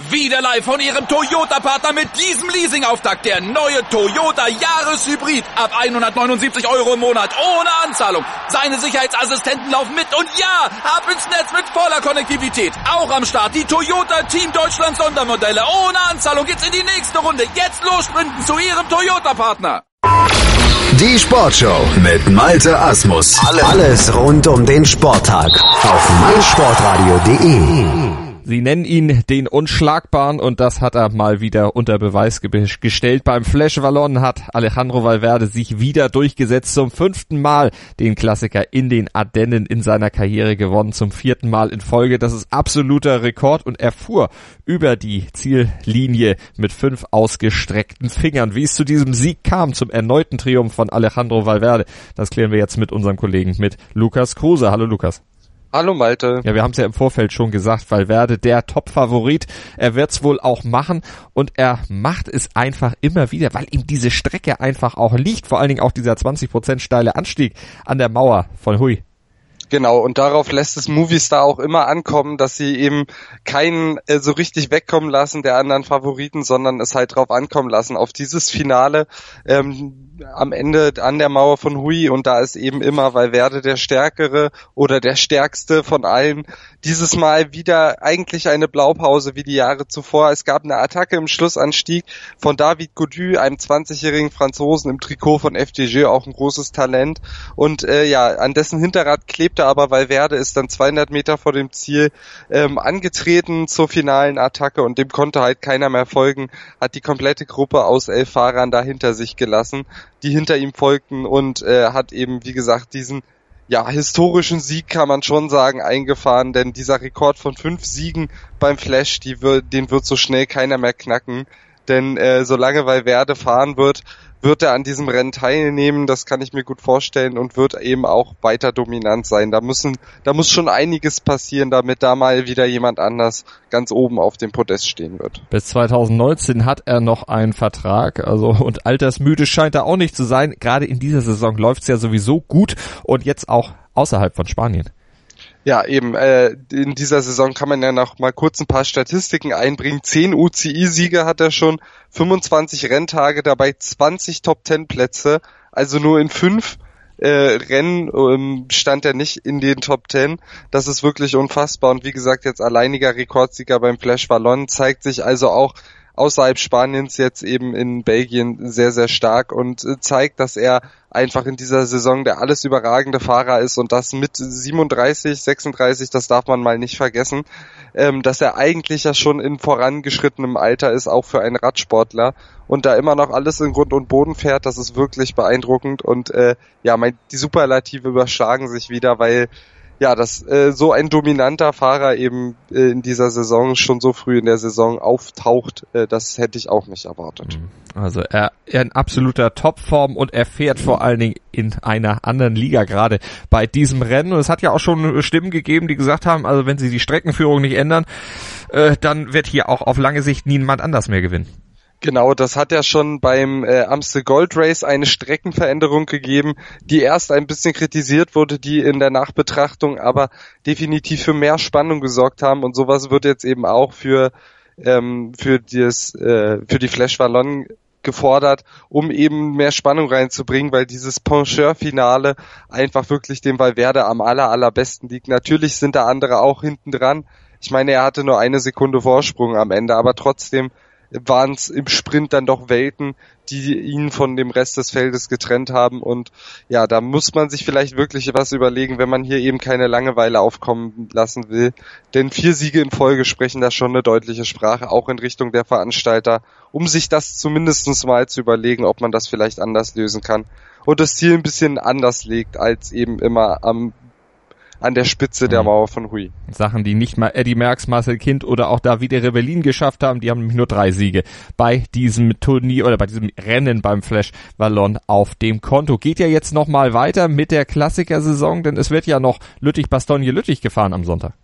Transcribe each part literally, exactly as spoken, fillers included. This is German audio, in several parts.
Wieder live von Ihrem Toyota-Partner mit diesem Leasing-Auftakt. Der neue Toyota Jahreshybrid. Ab hundertneunundsiebzig Euro im Monat. Ohne Anzahlung. Seine Sicherheitsassistenten laufen mit. Und ja, ab ins Netz mit voller Konnektivität. Auch am Start die Toyota Team Deutschland Sondermodelle. Ohne Anzahlung geht's in die nächste Runde. Jetzt los sprinten zu Ihrem Toyota-Partner. Die Sportshow mit Malte Asmus. Alles rund um den Sporttag auf meinsportradio punkt de. Sie nennen ihn den Unschlagbaren und das hat er mal wieder unter Beweis ge- gestellt. Beim Flash Wallonne hat Alejandro Valverde sich wieder durchgesetzt. Zum fünften Mal den Klassiker in den Ardennen in seiner Karriere gewonnen. Zum vierten Mal in Folge. Das ist absoluter Rekord und er fuhr über die Ziellinie mit fünf ausgestreckten Fingern. Wie es zu diesem Sieg kam, zum erneuten Triumph von Alejandro Valverde, das klären wir jetzt mit unserem Kollegen, mit Lukas Kruse. Hallo Lukas. Hallo Malte. Ja, wir haben es ja im Vorfeld schon gesagt, Valverde der Top-Favorit. Er wird's wohl auch machen und er macht es einfach immer wieder, weil ihm diese Strecke einfach auch liegt. Vor allen Dingen auch dieser zwanzig Prozent steile Anstieg an der Mauer von Huy. Genau, und darauf lässt es Movistar auch immer ankommen, dass sie eben keinen äh, so richtig wegkommen lassen der anderen Favoriten, sondern es halt drauf ankommen lassen, auf dieses Finale ähm, am Ende an der Mauer von Huy, und da ist eben immer Valverde der Stärkere oder der Stärkste von allen. Dieses Mal wieder eigentlich eine Blaupause wie die Jahre zuvor. Es gab eine Attacke im Schlussanstieg von David Gaudu, einem zwanzigjährigen Franzosen im Trikot von F D J, auch ein großes Talent, und äh, ja, an dessen Hinterrad klebte aber Valverde, ist dann zweihundert Meter vor dem Ziel ähm, angetreten zur finalen Attacke, und dem konnte halt keiner mehr folgen, hat die komplette Gruppe aus elf Fahrern da hinter sich gelassen, die hinter ihm folgten, und äh, hat eben, wie gesagt, diesen ja historischen Sieg, kann man schon sagen, eingefahren, denn dieser Rekord von fünf Siegen beim Flash, die wird, den wird so schnell keiner mehr knacken, denn äh, solange Valverde fahren wird, wird er an diesem Rennen teilnehmen, das kann ich mir gut vorstellen, und wird eben auch weiter dominant sein. Da müssen, da muss schon einiges passieren, damit da mal wieder jemand anders ganz oben auf dem Podest stehen wird. Bis zweitausendneunzehn hat er noch einen Vertrag, also, und altersmüde scheint er auch nicht zu sein. Gerade in dieser Saison läuft's ja sowieso gut und jetzt auch außerhalb von Spanien. Ja, eben, äh, in dieser Saison kann man ja noch mal kurz ein paar Statistiken einbringen. Zehn U C I-Siege hat er schon, fünfundzwanzig Renntage, dabei zwanzig Top-Ten-Plätze, also nur in fünf äh, Rennen ähm, stand er nicht in den Top Ten. Das ist wirklich unfassbar, und wie gesagt, jetzt alleiniger Rekordsieger beim Flash Wallonne, zeigt sich also auch außerhalb Spaniens jetzt eben in Belgien sehr, sehr stark und äh, zeigt, dass er einfach in dieser Saison der alles überragende Fahrer ist, und das mit siebenunddreißig, sechsunddreißig, das darf man mal nicht vergessen, ähm, dass er eigentlich ja schon in vorangeschrittenem Alter ist, auch für einen Radsportler, und da immer noch alles in Grund und Boden fährt. Das ist wirklich beeindruckend, und äh, ja, mein, die Superlative überschlagen sich wieder, weil ja, dass äh, so ein dominanter Fahrer eben äh, in dieser Saison, schon so früh in der Saison auftaucht, äh, das hätte ich auch nicht erwartet. Also er, er in absoluter Topform, und er fährt vor allen Dingen in einer anderen Liga gerade bei diesem Rennen. Und es hat ja auch schon Stimmen gegeben, die gesagt haben, also wenn sie die Streckenführung nicht ändern, äh, dann wird hier auch auf lange Sicht niemand anders mehr gewinnen. Genau, das hat ja schon beim äh, Amstel Gold Race eine Streckenveränderung gegeben, die erst ein bisschen kritisiert wurde, die in der Nachbetrachtung aber definitiv für mehr Spannung gesorgt haben, und sowas wird jetzt eben auch für ähm, für das äh, für die Flash Wallonne gefordert, um eben mehr Spannung reinzubringen, weil dieses Pencheur-Finale einfach wirklich dem Valverde am aller allerbesten liegt. Natürlich sind da andere auch hinten dran. Ich meine, er hatte nur eine Sekunde Vorsprung am Ende, aber trotzdem waren es im Sprint dann doch Welten, die ihn von dem Rest des Feldes getrennt haben, und ja, da muss man sich vielleicht wirklich was überlegen, wenn man hier eben keine Langeweile aufkommen lassen will, denn vier Siege in Folge sprechen da schon eine deutliche Sprache, auch in Richtung der Veranstalter, um sich das zumindest mal zu überlegen, ob man das vielleicht anders lösen kann und das Ziel ein bisschen anders legt, als eben immer am an der Spitze der Mauer von Huy. Sachen, die nicht mal Eddy Merckx, Marcel Kind oder auch Davide Rebellin geschafft haben, die haben nämlich nur drei Siege bei diesem Turnier oder bei diesem Rennen beim Flash Wallonne auf dem Konto. Geht ja jetzt nochmal weiter mit der Klassikersaison, denn es wird ja noch Lüttich-Bastogne-Lüttich gefahren am Sonntag.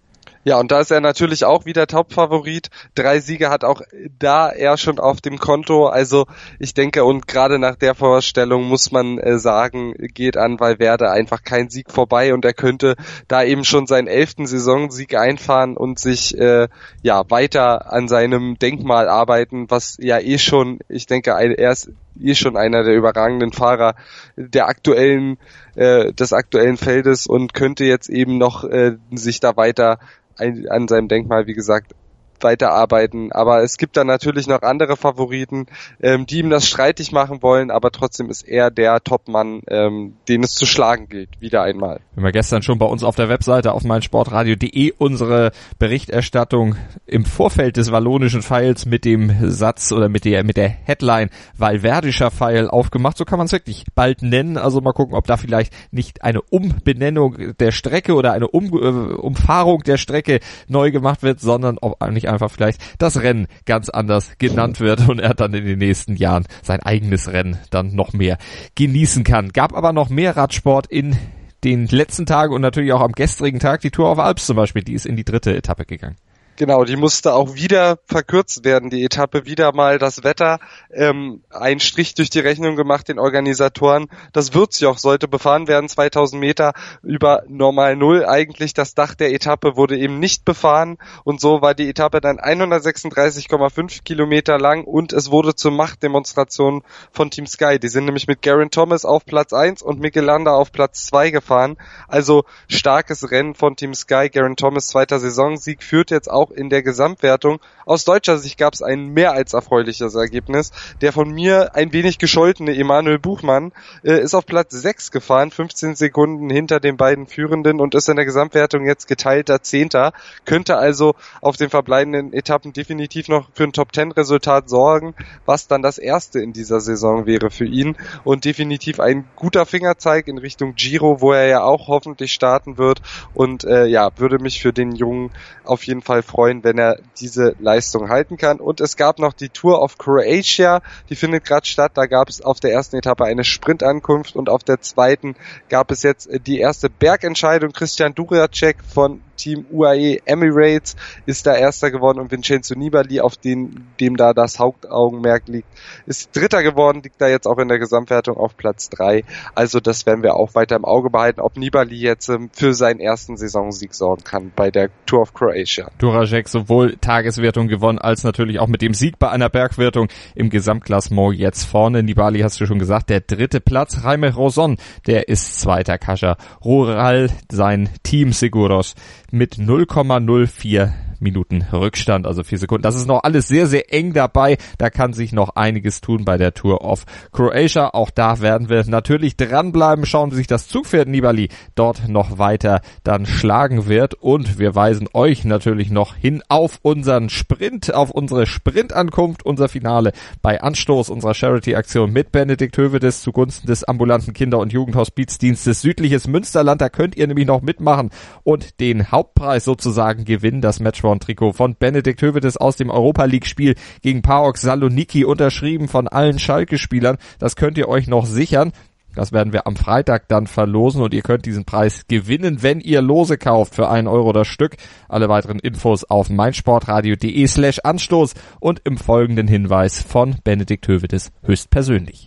Ja, und da ist er natürlich auch wieder Top-Favorit. Drei Siege hat auch da er schon auf dem Konto. Also ich denke, und gerade nach der Vorstellung muss man äh, sagen, geht an Valverde einfach kein Sieg vorbei und er könnte da eben schon seinen elften Saisonsieg einfahren und sich äh, ja weiter an seinem Denkmal arbeiten, was ja eh schon, ich denke, er ist eh schon einer der überragenden Fahrer der aktuellen äh, des aktuellen Feldes und könnte jetzt eben noch äh, sich da weiter ein, an seinem Denkmal, wie gesagt, weiterarbeiten. Aber es gibt dann natürlich noch andere Favoriten, ähm, die ihm das streitig machen wollen, aber trotzdem ist er der Topmann, ähm, den es zu schlagen gilt, wieder einmal. Wir haben gestern schon bei uns auf der Webseite auf meinsportradio punkt de unsere Berichterstattung im Vorfeld des wallonischen Pfeils mit dem Satz oder mit der mit der Headline Valverdischer Pfeil aufgemacht. So kann man es wirklich bald nennen. Also mal gucken, ob da vielleicht nicht eine Umbenennung der Strecke oder eine um, äh, Umfahrung der Strecke neu gemacht wird, sondern ob nicht einfach vielleicht das Rennen ganz anders genannt wird und er dann in den nächsten Jahren sein eigenes Rennen dann noch mehr genießen kann. Gab aber noch mehr Radsport in den letzten Tagen und natürlich auch am gestrigen Tag. Die Tour of Alps zum Beispiel, die ist in die dritte Etappe gegangen. Genau, die musste auch wieder verkürzt werden, die Etappe, wieder mal das Wetter, ähm, ein Strich durch die Rechnung gemacht den Organisatoren. Das Würzjoch sollte befahren werden, zweitausend Meter über normal Null eigentlich. Das Dach der Etappe wurde eben nicht befahren und so war die Etappe dann hundertsechsunddreißig Komma fünf Kilometer lang und es wurde zur Machtdemonstration von Team Sky. Die sind nämlich mit Geraint Thomas auf Platz eins und Mikel Landa auf Platz zwei gefahren. Also starkes Rennen von Team Sky. Geraint Thomas, zweiter Saisonsieg, führt jetzt auch in der Gesamtwertung. Aus deutscher Sicht gab es ein mehr als erfreuliches Ergebnis. Der von mir ein wenig gescholtene Emanuel Buchmann äh, ist auf Platz sechs gefahren, fünfzehn Sekunden hinter den beiden Führenden und ist in der Gesamtwertung jetzt geteilter Zehnter. Könnte also auf den verbleibenden Etappen definitiv noch für ein Top-Ten-Resultat sorgen, was dann das erste in dieser Saison wäre für ihn und definitiv ein guter Fingerzeig in Richtung Giro, wo er ja auch hoffentlich starten wird und äh, ja, würde mich für den Jungen auf jeden Fall freuen, wenn er diese Leistung halten kann. Und es gab noch die Tour of Croatia, die findet gerade statt. Da gab es auf der ersten Etappe eine Sprintankunft und auf der zweiten gab es jetzt die erste Bergentscheidung. Christian Duracek von Team U A E Emirates ist da Erster geworden und Vincenzo Nibali, auf den, dem da das Hauptaugenmerk liegt, ist Dritter geworden, liegt da jetzt auch in der Gesamtwertung auf Platz drei. Also das werden wir auch weiter im Auge behalten, ob Nibali jetzt ähm, für seinen ersten Saisonsieg sorgen kann bei der Tour of Croatia. Duracek sowohl Tageswertung gewonnen, als natürlich auch mit dem Sieg bei einer Bergwertung im Gesamtklassement jetzt vorne. Nibali hast du schon gesagt, der dritte Platz. Jaime Roson, der ist Zweiter. Kaja Rural, sein Team Seguros, mit null Komma null vier Minuten Rückstand, also vier Sekunden. Das ist noch alles sehr, sehr eng dabei. Da kann sich noch einiges tun bei der Tour of Croatia. Auch da werden wir natürlich dranbleiben, schauen, wie sich das Zugpferd Nibali dort noch weiter dann schlagen wird. Und wir weisen euch natürlich noch hin auf unseren Sprint, auf unsere Sprintankunft, unser Finale bei Anstoß unserer Charity-Aktion mit Benedikt Hövedes zugunsten des ambulanten Kinder- und Jugendhospizdienstes Südliches Münsterland. Da könnt ihr nämlich noch mitmachen und den Hauptpreis sozusagen gewinnen, das Matchround-Trikot von Benedikt Hövedes aus dem Europa-League-Spiel gegen PAOK Saloniki, unterschrieben von allen Schalke-Spielern. Das könnt ihr euch noch sichern. Das werden wir am Freitag dann verlosen und ihr könnt diesen Preis gewinnen, wenn ihr Lose kauft für einen Euro das Stück. Alle weiteren Infos auf meinsportradio.de slash Anstoß und im folgenden Hinweis von Benedikt Hövedes höchstpersönlich.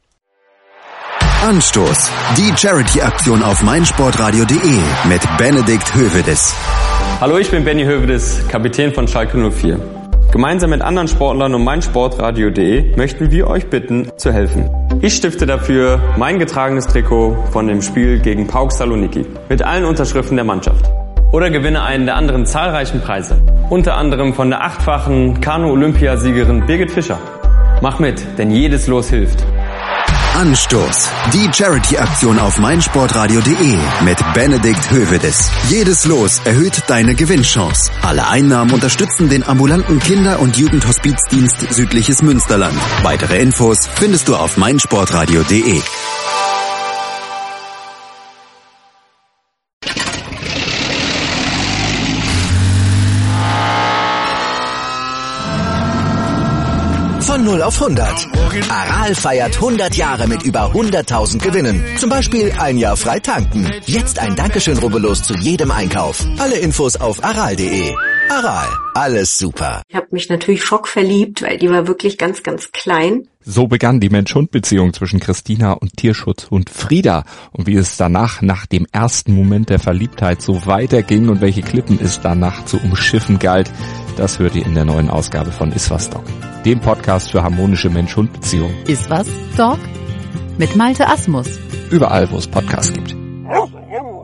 Anstoß, die Charity-Aktion auf meinsportradio punkt de mit Benedikt Hövedes. Hallo, ich bin Benny Hövedes, Kapitän von Schalke null vier. Gemeinsam mit anderen Sportlern und meinsportradio punkt de möchten wir euch bitten, zu helfen. Ich stifte dafür mein getragenes Trikot von dem Spiel gegen PAOK Saloniki mit allen Unterschriften der Mannschaft. Oder gewinne einen der anderen zahlreichen Preise. Unter anderem von der achtfachen Kanu-Olympiasiegerin Birgit Fischer. Mach mit, denn jedes Los hilft. Anstoß, die Charity-Aktion auf meinsportradio punkt de mit Benedikt Hövedes. Jedes Los erhöht deine Gewinnchance. Alle Einnahmen unterstützen den ambulanten Kinder- und Jugendhospizdienst Südliches Münsterland. Weitere Infos findest du auf meinsportradio punkt de. Von null auf hundert. Aral feiert hundert Jahre mit über hunderttausend Gewinnen. Zum Beispiel ein Jahr frei tanken. Jetzt ein Dankeschön, rubbellos zu jedem Einkauf. Alle Infos auf aral punkt de. Aral, alles super. Ich habe mich natürlich schockverliebt, weil die war wirklich ganz, ganz klein. So begann die Mensch-Hund-Beziehung zwischen Christina und Tierschutzhund Frieda. Und wie es danach, nach dem ersten Moment der Verliebtheit, so weiterging und welche Klippen es danach zu umschiffen galt, das hört ihr in der neuen Ausgabe von Iswas Dog, dem Podcast für harmonische Mensch-Hund-Beziehungen. Iswas Dog? Mit Malte Asmus. Überall, wo es Podcasts gibt.